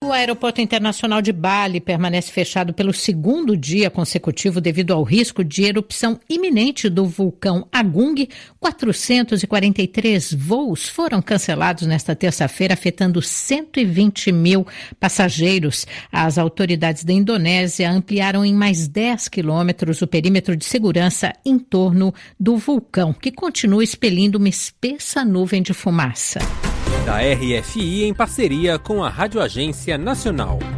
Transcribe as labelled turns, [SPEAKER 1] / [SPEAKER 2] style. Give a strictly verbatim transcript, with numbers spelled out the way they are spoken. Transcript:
[SPEAKER 1] O aeroporto internacional de Bali permanece fechado pelo segundo dia consecutivo devido ao risco de erupção iminente do vulcão Agung. quatrocentos e quarenta e três voos foram cancelados nesta terça-feira, afetando cento e vinte mil passageiros. As autoridades da Indonésia ampliaram em mais dez quilômetros o perímetro de segurança em torno do vulcão, que continua expelindo uma espessa nuvem de fumaça.
[SPEAKER 2] Da R F I em parceria com a Rádio Agência Nacional.